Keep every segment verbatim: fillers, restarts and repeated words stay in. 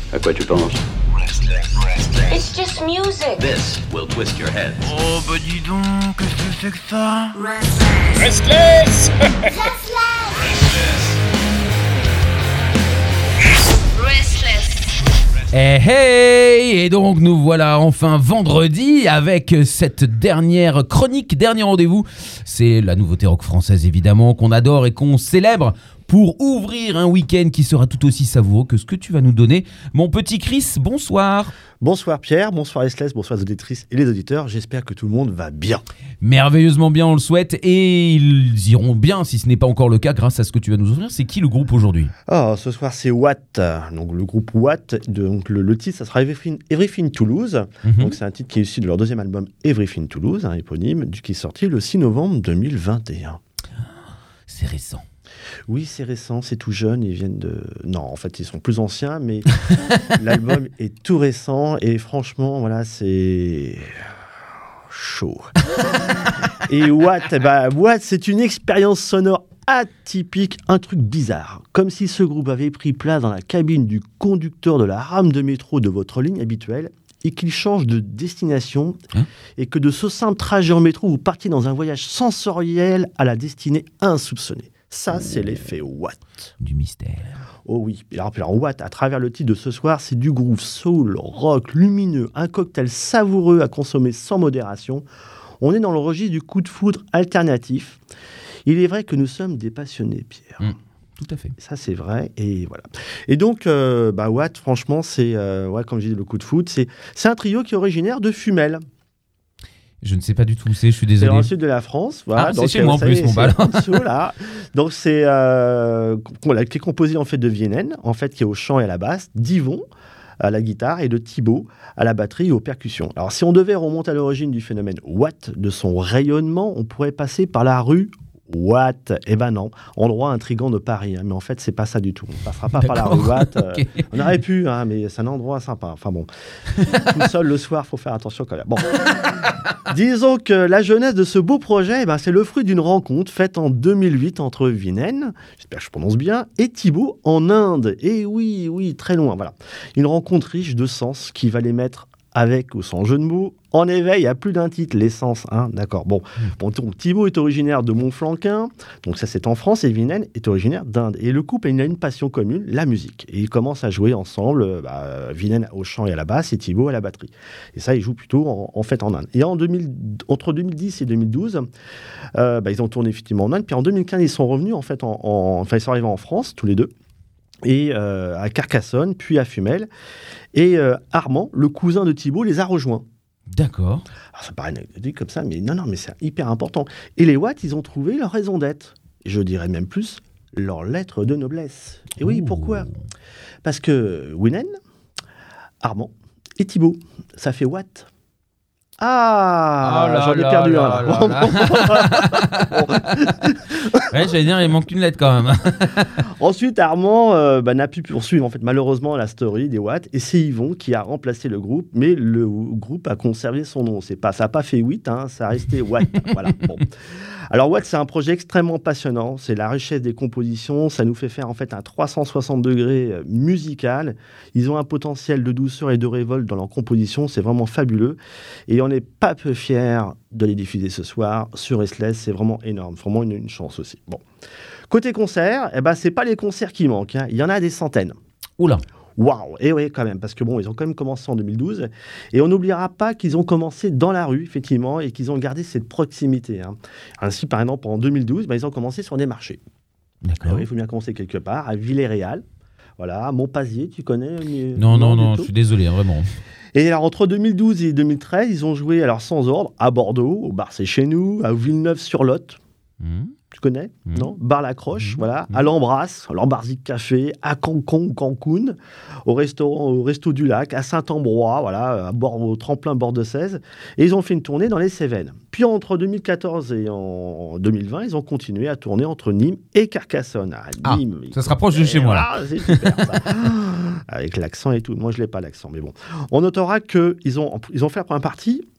À quoi tu penses? It's just music. This will twist your head. Oh bah dis donc, qu'est-ce que c'est que ça? Restless. Hey, hey Et donc nous voilà enfin vendredi avec cette dernière chronique, dernier rendez-vous. C'est la nouveauté rock française évidemment qu'on adore et qu'on célèbre pour ouvrir un week-end qui sera tout aussi savoureux que ce que tu vas nous donner. Mon petit Chris, bonsoir. Bonsoir Pierre, bonsoir Restless, bonsoir les auditrices et les auditeurs. J'espère que tout le monde va bien. Merveilleusement bien, on le souhaite. Et ils iront bien, si ce n'est pas encore le cas, grâce à ce que tu vas nous offrir. C'est qui le groupe aujourd'hui? Oh, ce soir c'est Watt, donc le groupe Watt. Donc le, le titre, ça sera Everything, Everything Toulouse. Mm-hmm. Donc c'est un titre qui est issu de leur deuxième album Everything Toulouse, un éponyme, qui est sorti le six novembre deux mille vingt et un. C'est récent. Oui, c'est récent, c'est tout jeune, ils viennent de... Non, en fait, ils sont plus anciens, mais l'album est tout récent, et franchement, voilà, c'est... chaud. Et Watt, bah, Watt, c'est une expérience sonore atypique, un truc bizarre. Comme si ce groupe avait pris place dans la cabine du conducteur de la rame de métro de votre ligne habituelle, et qu'il change de destination, hein? Et que de ce simple trajet en métro, vous partiez dans un voyage sensoriel à la destinée insoupçonnée. Ça, c'est l'effet Watt. Du mystère. Oh oui. Alors, alors, Watt, à travers le titre de ce soir, c'est du groove soul, rock, lumineux, un cocktail savoureux à consommer sans modération. On est dans le registre du coup de foudre alternatif. Il est vrai que nous sommes des passionnés, Pierre. Mmh, tout à fait. Ça, c'est vrai. Et voilà. Et donc, euh, bah, Watt, franchement, c'est, euh, ouais, comme je dis, le coup de foudre, c'est, c'est un trio qui est originaire de Fumel. Je ne sais pas du tout où c'est, je suis désolé. C'est dans le sud de la France. Voilà. Ah, donc, c'est chez moi en plus, mon bal. Là. Donc, c'est euh, qui est composé en fait de Vienen, en fait, qui est au chant et à la basse, d'Yvon à la guitare et de Thibaut à la batterie et aux percussions. Alors, si on devait remonter à l'origine du phénomène Watt, de son rayonnement, on pourrait passer par la rue Watt. Eh ben non, endroit intrigant de Paris, hein, mais en fait c'est pas ça du tout. On passera pas D'accord, par la rue Watt. Euh, okay. On aurait pu, hein, mais c'est un endroit sympa. Enfin bon, tout seul le soir, faut faire attention quand même. Bon, disons que la jeunesse de ce beau projet, eh ben, c'est le fruit d'une rencontre faite en deux mille huit entre Vienen, j'espère que je prononce bien, et Thibaut en Inde. Et oui, oui, très loin. Voilà, une rencontre riche de sens qui va les mettre, avec ou sans jeu de mots, en éveil à plus d'un titre, l'essence, hein, d'accord. Bon, bon donc, Thibaut est originaire de Montflanquin, donc ça c'est en France, et Vienen est originaire d'Inde. Et le couple il a une passion commune, la musique. Et ils commencent à jouer ensemble, bah, Vienen au chant et à la basse, et Thibaut à la batterie. Et ça, ils jouent plutôt en, en fait en Inde. Et en deux mille, entre deux mille dix et deux mille douze, euh, bah, ils ont tourné effectivement en Inde. Puis en deux mille quinze, ils sont revenus en fait, en, en, enfin ils sont arrivés en France tous les deux. Et euh, à Carcassonne, puis à Fumel. Et euh, Armand, le cousin de Thibaut, les a rejoints. D'accord. Alors, ça paraît anecdotique comme ça, mais non, non, mais c'est hyper important. Et les Watt, ils ont trouvé leur raison d'être. Je dirais même plus, leur lettre de noblesse. Et oui, oh. Pourquoi ? Parce que Vienen, Armand et Thibaut, ça fait Watt. Ah, oh là j'en ai là perdu là un. Là là. Ouais, j'allais dire, il manque une lettre quand même. Ensuite, Armand euh, bah, n'a pu poursuivre en fait, malheureusement la story des Watt, et c'est Yvon qui a remplacé le groupe, mais le groupe a conservé son nom. C'est pas, ça n'a pas fait huit, hein, ça a resté Watt. Voilà. Bon. Alors Watt, c'est un projet extrêmement passionnant. C'est la richesse des compositions. Ça nous fait faire en fait un trois cent soixante degrés musical. Ils ont un potentiel de douceur et de révolte dans leur composition. C'est vraiment fabuleux. Et on n'est pas peu fiers de les diffuser ce soir sur Restless. C'est vraiment énorme. Vraiment une, une chance aussi. Bon. Côté concert, eh ben, c'est pas les concerts qui manquent, hein. Il y en a des centaines. Oula. Waouh, et oui quand même, parce que bon, ils ont quand même commencé en deux mille douze, et on n'oubliera pas qu'ils ont commencé dans la rue, effectivement, et qu'ils ont gardé cette proximité. Hein. Ainsi, par exemple, en deux mille douze, bah, ils ont commencé sur des marchés. D'accord. Alors, il faut bien commencer quelque part, à Villers-Réal, voilà, à Montpazier, tu connais euh, Non, non, non, non je suis désolé, hein, vraiment. Et alors, entre deux mille douze et deux mille treize, ils ont joué, alors sans ordre, à Bordeaux, au bar C'est Chez Nous, à Villeneuve-sur-Lot. Mmh. Tu connais mmh. Non Bar La Croche, mmh. voilà. Mmh. À l'Embrasse, à l'Embarzic Café, à Cancun, Cancun, au restaurant, au Resto du Lac, à Saint-Ambrois, voilà, à bord, au tremplin bord de Cèze. Et ils ont fait une tournée dans les Cévennes. Puis entre deux mille quatorze et en deux mille vingt, ils ont continué à tourner entre Nîmes et Carcassonne. Ah, Nîmes, ah, ça se rapproche de chez moi, là. Ah, c'est super, ça. Avec l'accent et tout. Moi, je l'ai pas, l'accent, mais bon. On notera qu'ils ont, ils ont fait la première partie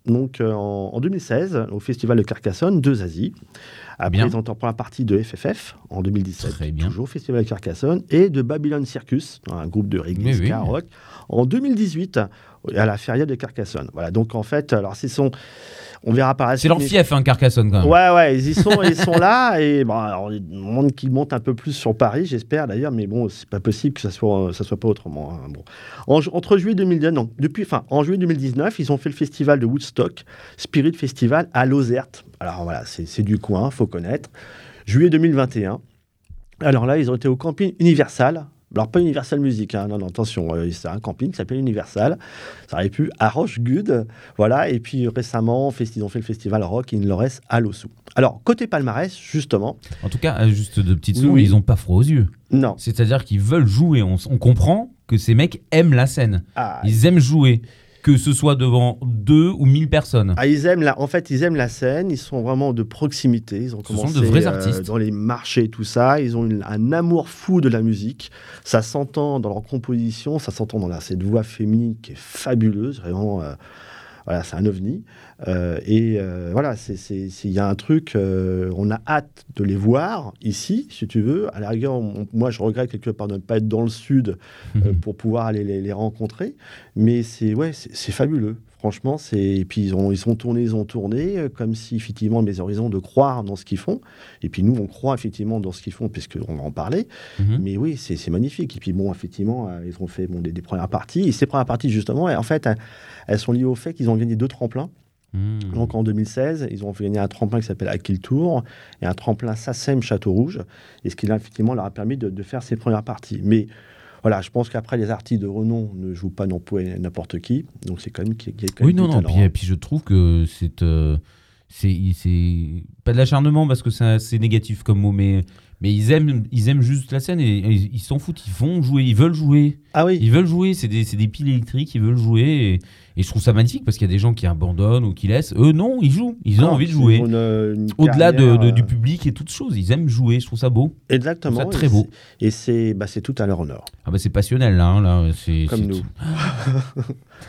donc euh, en, en deux mille seize, au festival de Carcassonne de Zazie. Après, Bien. ils ont été en première partie de F F F en deux mille dix-sept, Très bien. toujours au festival de Carcassonne, et de Babylon Circus, un groupe de reggae, Mais oui. ska, rock, en deux mille dix-huit, à la Feria de Carcassonne. Voilà, donc en fait, alors c'est son... On verra par la C'est suite, leur mais- fief, hein, Carcassonne, quand même. Ouais, ouais, ils y sont, ils sont là, et bon, alors, il demande qu'ils montent un peu plus sur Paris, j'espère d'ailleurs, mais bon, c'est pas possible que ça soit, ça soit pas autrement. Hein, bon. En ju- entre juillet deux mille dix, non, depuis, enfin, en juillet deux mille dix-neuf, ils ont fait le festival de Woodstock, Spirit Festival à Lozerte. Alors voilà, c'est, c'est du coin, faut connaître. Juillet deux mille vingt et un. Alors là, ils ont été au camping Universal. Alors, pas Universal Music, hein, non, non, attention, euh, c'est un camping qui s'appelle Universal. Ça aurait pu à Rochegude, voilà. Et puis récemment, festi- ils ont fait le festival rock in Lorès à Lossou. Alors, côté palmarès, justement, En tout cas, euh, juste de petites secondes, Oui. ils ont pas froid aux yeux. non. C'est-à-dire qu'ils veulent jouer. On, s- on comprend que ces mecs aiment la scène. Ah, Ils aiment jouer. Que ce soit devant deux ou mille personnes. ah, ils aiment la, en fait, ils aiment la scène. Ils sont vraiment de proximité. Ils ont Ce sont commencé de vrais euh, artistes. dans les marchés et tout ça. Ils ont une- un amour fou de la musique. Ça s'entend dans leur composition. Ça s'entend dans la, cette voix féminine qui est fabuleuse. Vraiment, euh, voilà, c'est un ovni. Euh, et euh, voilà, c'est, c'est, c'est- il y a un truc. euh, on a hâte de les voir ici, si tu veux. À la rigueur, on- moi, je regrette quelque part de ne pas être dans le sud euh, pour pouvoir aller les, les rencontrer. Mais c'est ouais, c'est, c'est fabuleux. Franchement, c'est et puis ils ont ils ont tourné, ils ont tourné euh, comme si effectivement mes horizons de croire dans ce qu'ils font. Et puis nous, on croit effectivement dans ce qu'ils font puisque on va en parler. Mhm. Mais oui, c'est, c'est magnifique. Et puis bon, effectivement, euh, ils ont fait bon, des, des premières parties. Et ces premières parties justement, en fait, elles, elles sont liées au fait qu'ils ont gagné deux tremplins. Mmh. Donc en deux mille seize, ils ont gagné un tremplin qui s'appelle Akil Tour et un tremplin Sassem Château Rouge. Et ce qui là, effectivement leur a permis de, de faire ces premières parties. Mais voilà, je pense qu'après, les artistes de renom ne jouent pas non plus à n'importe qui. Donc c'est quand même qu'il y a quand Oui, même non, du non. talent, Puis, hein. puis je trouve que c'est, euh, c'est, c'est pas de l'acharnement parce que c'est, c'est négatif comme mot, mais, mais ils aiment, ils aiment juste la scène et, et ils, ils s'en foutent. Ils vont jouer, ils veulent jouer. Ah oui. Ils veulent jouer. C'est des, c'est des piles électriques. Ils veulent jouer. Et, et je trouve ça magnifique parce qu'il y a des gens qui abandonnent ou qui laissent. Eux, non, ils jouent. Ils ont Ah, envie de ils jouer. ont une- une Au-delà de, carrière, de- du euh, public et toutes choses, ils aiment jouer. Je trouve ça beau. Exactement. Je trouve ça très Et beau. c'est- Et c'est, bah, c'est tout à leur honneur. Ah bah c'est passionnel là. hein, là c'est, Comme c'est nous. tout.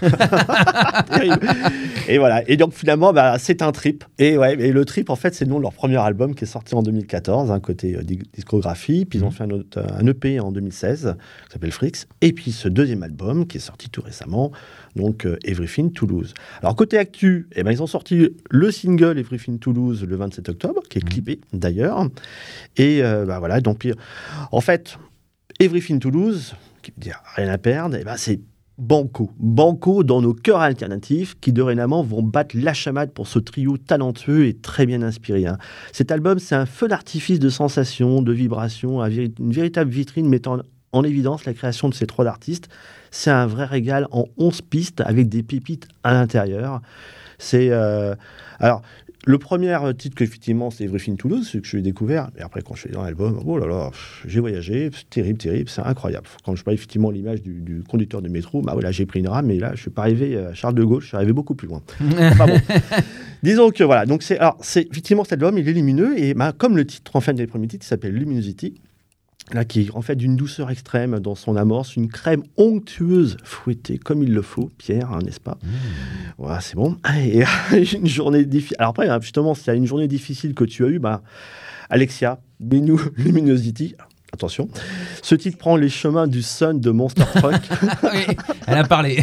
Terrible. Et voilà. Et donc finalement, bah, c'est un trip. Et ouais, et le trip, en fait, c'est le nom de leur premier album qui est sorti en deux mille quatorze, un côté euh, di- discographie. Puis ils ont Mhm. fait un, autre- un E P en deux mille seize qui s'appelle Frix. Et puis ce deuxième album qui est sorti tout récemment, donc euh, Everything Toulouse. Alors côté actu, eh ben, ils ont sorti le single Everything Toulouse le vingt-sept octobre, qui est Mhm. clippé d'ailleurs. Et euh, bah, voilà, donc puis, en fait, Everything Toulouse, qui veut dire rien à perdre, eh ben, c'est Banco. Banco dans nos chœurs alternatifs qui dorénavant vont battre la chamade pour ce trio talentueux et très bien inspiré. hein. Cet album, c'est un feu d'artifice de sensations, de vibrations, un véri- une véritable vitrine mettant en évidence la création de ces trois artistes. C'est un vrai régal en onze pistes avec des pépites à l'intérieur. C'est euh, alors le premier titre que effectivement c'est Everything Toulouse, c'est que je l'ai découvert. Et après quand je suis dans l'album, oh là là, pff, j'ai voyagé, c'est terrible, terrible, c'est incroyable. Quand je vois effectivement l'image du, du conducteur de métro, bah voilà, j'ai pris une rame, mais là je suis pas arrivé à Charles de Gaulle, je suis arrivé beaucoup plus loin. Enfin bon. Disons que voilà, donc c'est alors c'est effectivement cet album, il est lumineux et bah, comme le titre en fait des premiers titres, il s'appelle Luminosity. Là, qui est en fait d'une douceur extrême dans son amorce, une crème onctueuse fouettée comme il le faut, Pierre, hein, n'est-ce pas? Voilà, c'est bon. Et une journée difficile. Alors après, hein, justement, s'il y a une journée difficile que tu as eue, bah, Alexia, mets-nous Luminosity. Attention. Ce titre prend les chemins du Sun de Monster Truck. Oui, elle a parlé.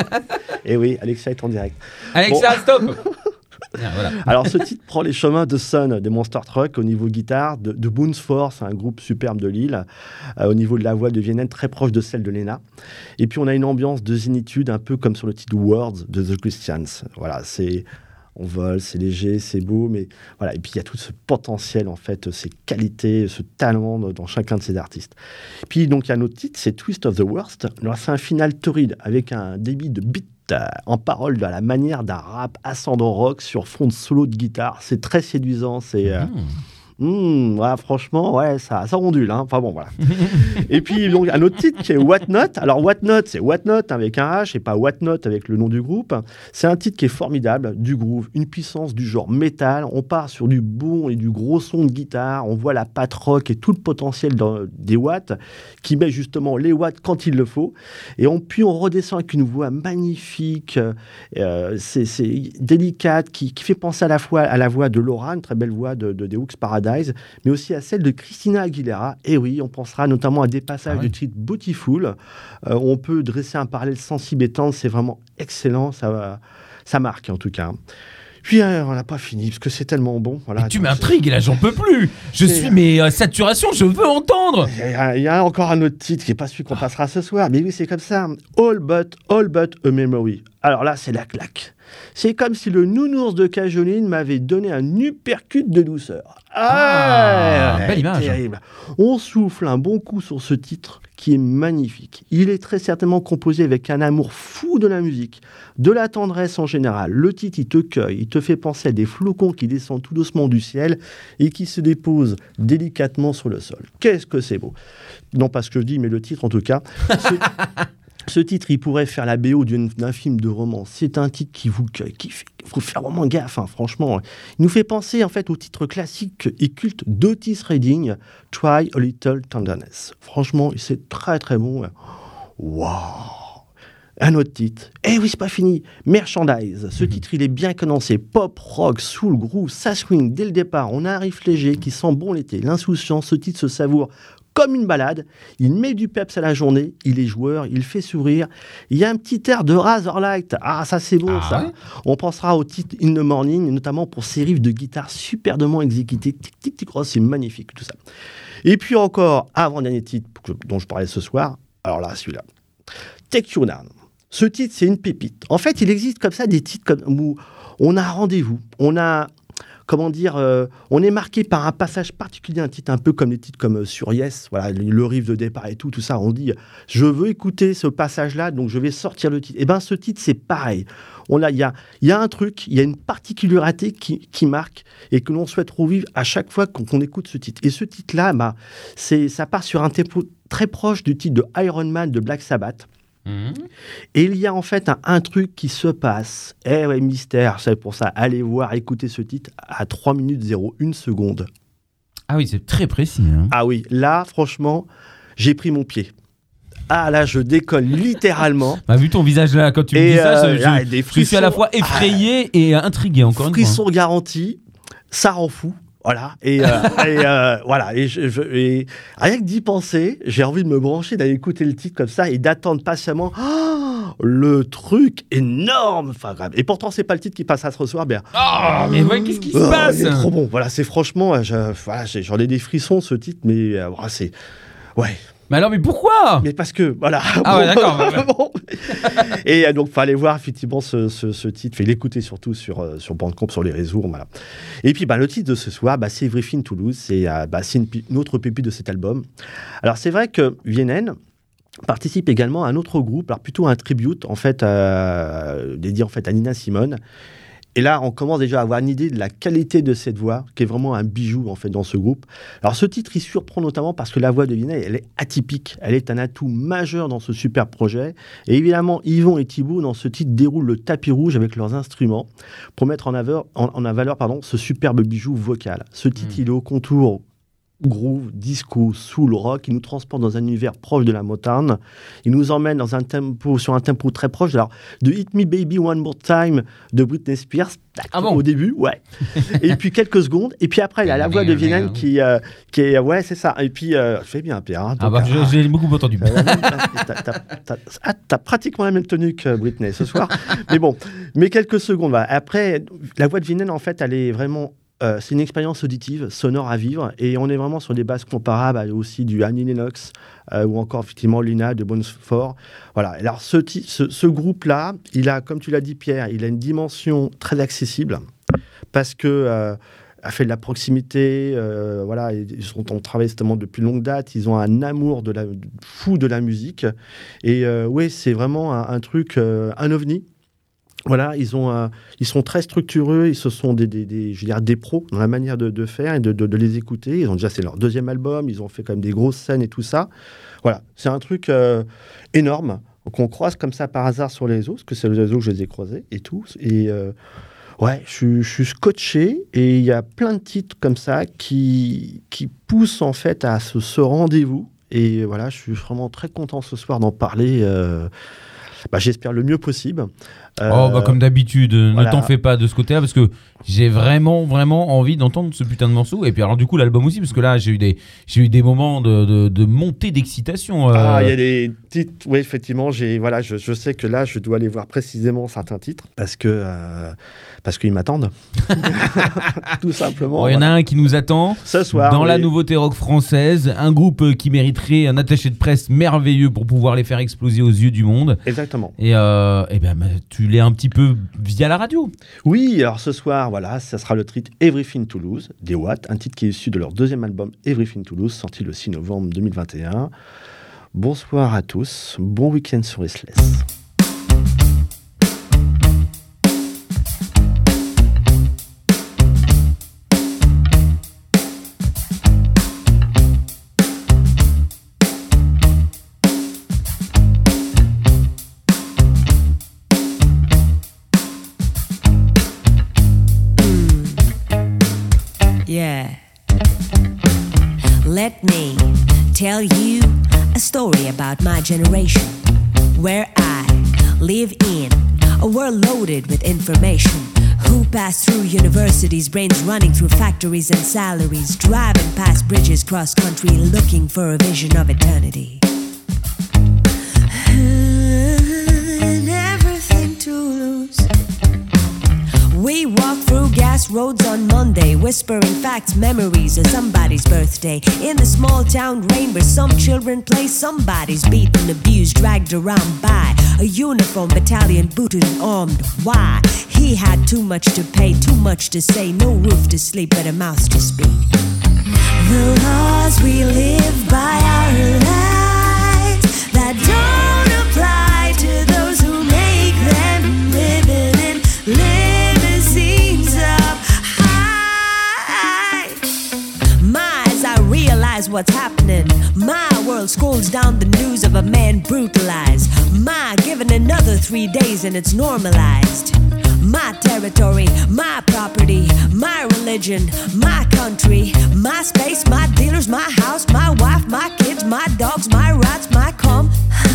Et oui, Alexia est en direct. Alexa, stop. Bien, voilà. Alors, ce titre prend les chemins de Sun, des Monster Truck, au niveau guitare, de, de Boons Force, un groupe superbe de Lille, euh, au niveau de la voix de Vienen, très proche de celle de Lena. Et puis, on a une ambiance de zénitude, un peu comme sur le titre Words de The Christians. Voilà, c'est... On vole, c'est léger, c'est beau, mais voilà. Et puis, il y a tout ce potentiel, en fait, ces qualités, ce talent dans chacun de ces artistes. Et puis, donc, il y a un autre titre, c'est Twist of the Worst. Alors, c'est un final torride, avec un débit de beat en parole à la manière d'un rap ascendant rock sur fond de solo de guitare. C'est très séduisant, c'est... euh, Mmh. Mmh, ouais, franchement, ouais, ça, ça ondule. Hein. Enfin bon, voilà. Et puis, donc, un autre titre qui est What Not. Alors, What Not, c'est What Not avec un H et pas What Not avec le nom du groupe. C'est un titre qui est formidable, du groove, une puissance du genre métal. On part sur du bon et du gros son de guitare. On voit la patte rock et tout le potentiel dans, des watts qui met justement les watts quand il le faut. Et on, puis, on redescend avec une voix magnifique, euh, c'est, c'est délicate, qui, qui fait penser à la fois à la voix de Laura, une très belle voix de, de The Hooks Paradise, mais aussi à celle de Christina Aguilera. Et oui, on pensera notamment à des passages ah oui. du titre Beautiful. Euh, on peut dresser un parallèle sensible et tendre, c'est vraiment excellent, ça, ça marque en tout cas. Puis euh, on n'a pas fini parce que c'est tellement bon. Voilà, mais tu m'intrigues, là j'en peux plus. Je suis mais euh, saturation, je veux entendre. Il y, y a encore un autre titre qui n'est pas celui qu'on passera ce soir, mais oui c'est comme ça. All but, all but a memory. Alors là c'est la claque. C'est comme si le nounours de Cajoline m'avait donné un uppercut de douceur. Ah, ah belle image. Terrible. On souffle un bon coup sur ce titre qui est magnifique. Il est très certainement composé avec un amour fou de la musique, de la tendresse en général. Le titre, il te cueille, il te fait penser à des flocons qui descendent tout doucement du ciel et qui se déposent délicatement sur le sol. Qu'est-ce que c'est beau. Non pas ce que je dis, mais le titre en tout cas. Ce... Ce titre, il pourrait faire la B O d'une, d'un film de romance. C'est un titre qui vous cueille, qui fait, faut faire vraiment gaffe, hein, franchement. Il nous fait penser en fait au titre classique et culte d'Otis Redding, Try a Little Tenderness. Franchement, c'est très très bon. Waouh! Un autre titre. Eh oui, c'est pas fini. Merchandise. Ce titre, il est bien condensé. Pop, rock, soul, groove, ça swing dès le départ. On a un riff léger qui sent bon l'été. L'insouciance, ce titre se savoure comme une balade, il met du peps à la journée, il est joueur, il fait sourire. Il y a un petit air de Razorlight. Ah, ça c'est bon, ah, ça. Ouais. On pensera au titre In the Morning, notamment pour ses riffs de guitare superbement exécutés. Tic, tic, tic, oh, c'est magnifique tout ça. Et puis encore, avant-dernier titre dont je parlais ce soir, alors là, celui-là. Take You Down. Ce titre, c'est une pépite. En fait, il existe comme ça des titres comme, où on a un rendez-vous, on a... Comment dire, euh, on est marqué par un passage particulier, un titre un peu comme les titres comme euh, sur Yes, voilà, le, le riff de départ et tout, tout ça. On dit, je veux écouter ce passage-là, donc je vais sortir le titre. Et bien, ce titre, c'est pareil. On a, il y a, il y a un truc, il y a une particularité qui, qui marque et que l'on souhaite revivre à chaque fois qu'on, qu'on écoute ce titre. Et ce titre-là, bah, c'est, ça part sur un tempo très proche du titre de Iron Man de Black Sabbath. Mmh. Et il y a en fait un, un truc qui se passe. Eh ouais, mystère, c'est pour ça. Allez voir, écoutez ce titre à trois minutes zéro une seconde. Ah oui, c'est très précis. Hein. Ah oui, là, franchement, j'ai pris mon pied. Ah là, je décolle littéralement. Bah, vu ton visage là, quand tu me dis ça, euh, je, là, je, des frissons, je suis à la fois effrayé ah, et intrigué encore une fois. Frisson garanti, ça rend fou. Voilà, et, euh, et euh, voilà, et, je, je, et rien que d'y penser, j'ai envie de me brancher, d'aller écouter le titre comme ça et d'attendre patiemment oh, le truc énorme. Enfin, grave. Et pourtant, c'est pas le titre qui passe à ce soir, bien. Oh, mais ouais, qu'est-ce qui se oh, passe? C'est trop bon. Voilà, c'est franchement, je, voilà, j'ai, j'en ai des frissons ce titre, mais euh, voilà, c'est ouais. Mais alors, mais pourquoi? Mais parce que, voilà. Ah bon, ouais, d'accord. Bah, bah. bon. Et donc, il fallait voir effectivement ce, ce, ce titre, il l'écouter surtout sur, euh, sur Bandcamp, sur les réseaux. Voilà. Et puis, bah, le titre de ce soir, bah, c'est Everything Toulouse. C'est, euh, bah, c'est une, une autre pépite de cet album. Alors, c'est vrai que Vienen participe également à un autre groupe, alors plutôt un tribute, en fait, euh, dédié en fait, à Nina Simone. Et là, on commence déjà à avoir une idée de la qualité de cette voix, qui est vraiment un bijou en fait dans ce groupe. Alors, ce titre, il surprend notamment parce que la voix de Vienen, elle est atypique. Elle est un atout majeur dans ce super projet. Et évidemment, Yvon et Thibaut, dans ce titre, déroulent le tapis rouge avec leurs instruments pour mettre en, aveur, en, en valeur pardon, ce superbe bijou vocal. Ce titre, mmh. il est au contour groove, disco, soul, rock. Il nous transporte dans un univers proche de la Motown. Il nous emmène dans un tempo, sur un tempo très proche. Alors, de Hit Me Baby One More Time de Britney Spears. Ah bon? Au début, ouais. Et puis quelques secondes. Et puis après, il y a la voix de Vienen qui, euh, qui est, ouais, c'est ça. Et puis, euh, fais bien, Pierre. Hein, ah bah, euh, j'ai, j'ai beaucoup entendu. Euh, t'as, t'as, t'as, t'as, t'as pratiquement la même tenue que Britney ce soir. Mais bon, mais quelques secondes. Voilà. Après, la voix de Vienen, en fait, elle est vraiment. Euh, c'est une expérience auditive, sonore à vivre, et on est vraiment sur des bases comparables à aussi du Annie Lennox euh, ou encore effectivement Lina de Bones Four. Voilà. Alors ce, ce, ce groupe-là, il a, comme tu l'as dit Pierre, il a une dimension très accessible parce que euh, a fait de la proximité, euh, voilà, ils sont en travail justement depuis longue date, ils ont un amour de la, fou de la musique, et euh, oui, c'est vraiment un, un truc, euh, un ovni. Voilà, ils, ont, euh, ils sont très structureux, ils se sont des, des, des, je veux dire, des pros dans la manière de, de faire et de, de, de les écouter. Ils ont déjà, c'est leur deuxième album, ils ont fait quand même des grosses scènes et tout ça. Voilà, c'est un truc euh, énorme qu'on croise comme ça par hasard sur les réseaux, parce que c'est le réseau que je les ai croisés et tout. Et euh, ouais, je suis, je suis scotché et il y a plein de titres comme ça qui, qui poussent en fait à ce, ce rendez-vous. Et voilà, je suis vraiment très content ce soir d'en parler. Euh, bah, j'espère le mieux possible. Euh, oh, bah, comme d'habitude, voilà. Ne t'en fais pas de ce côté-là, parce que j'ai vraiment, vraiment envie d'entendre ce putain de morceau. Et puis, alors, du coup, l'album aussi, parce que là, j'ai eu des, j'ai eu des moments de, de, de montée d'excitation. Euh... Ah, il y a des titres, oui, effectivement, j'ai, voilà, je, je sais que là, je dois aller voir précisément certains titres, parce que, euh, parce qu'ils m'attendent. Tout simplement. Il y en a un qui nous attend. Ce soir. Dans oui. la nouveauté rock française, un groupe qui mériterait un attaché de presse merveilleux pour pouvoir les faire exploser aux yeux du monde. Exactement. Et, euh, et ben, tu l'es un petit peu via la radio. Oui, alors ce soir, voilà, ça sera le titre Everything to Lose des Watts, un titre qui est issu de leur deuxième album Everything to Lose, sorti le six novembre deux mille vingt et un. Bonsoir à tous, bon week-end sur Restless. Yeah. Let me tell you a story about my generation, where I live in a world loaded with information. Who pass through universities, brains running through factories and salaries, driving past bridges cross country looking for a vision of eternity. And everything to lose. We walk through gas roads on Monday, whispering facts, memories of somebody's birthday. In the small town rain where some children play, somebody's beaten, abused, dragged around by a uniformed battalion, booted and armed. Why? He had too much to pay, too much to say, no roof to sleep, but a mouth to speak. The laws we live by are lies that don't apply to those who make them, living in limousines up high. My, as I realize what's happening, my world scrolls down the news of a man brutalized. My, given another three days and it's normalized. My territory, my property, my religion, my country, my space, my dealers, my house, my wife, my kids, my dogs, my rats, my cum.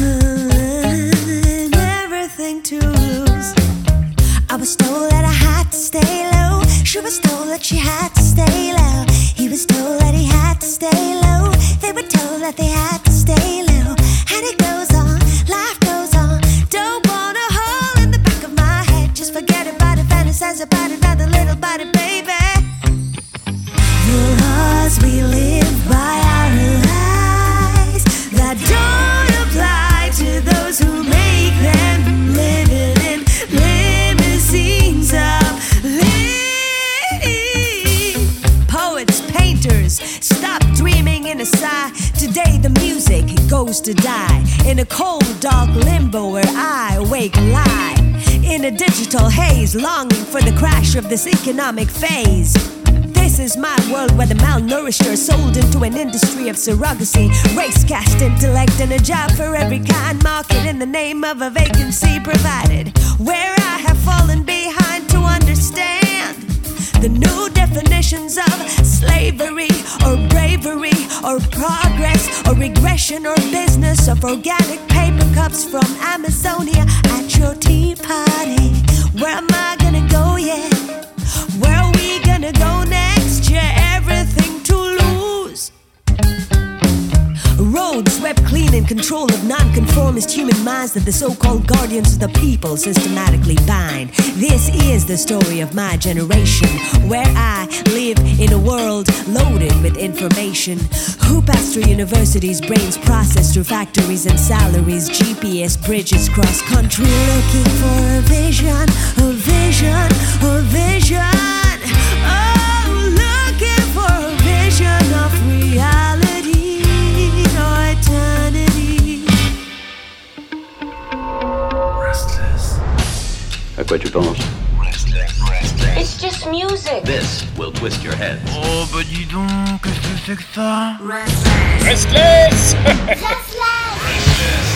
Everything to lose. I was told that I had to stay low. She was told that she had to stay low. He was told that he had to stay low. They were told that they had to stay low. And it goes on, life goes on. Don't want a hole in the back of my head. Just forget about it, fantasize about another little body, baby. The laws we live by are lies that don't apply to those who make them, living in limousines of lead. Poets, painters, stop dreaming in a sigh. Today the music goes to die in a cold, dark limbo where I awake and lie in a digital haze, longing for the crash of this economic phase. This is my world where the malnourished are sold into an industry of surrogacy, race caste intellect and a job for every kind, market in the name of a vacancy provided, where I have fallen behind to understand the new definitions of slavery or bravery or progress or regression or business of organic paper cups from Amazonia at your tea party. Where am I gonna go, yeah? Where are we gonna go next? Yeah, everything to lose. Roads swept clean in control of non-conformist human minds that the so-called guardians of the people systematically bind. This is the story of my generation, where I live in a world loaded with information. Who pass through universities, brains processed through factories and salaries, G P S bridges cross country, looking for a vision, a vision, a vision. Oh, looking for a vision of reality or eternity. Restless. À quoi tu penses? It's just music. This will twist your head. Oh bah dis donc, qu'est-ce que c'est que ça? Restless. Restless.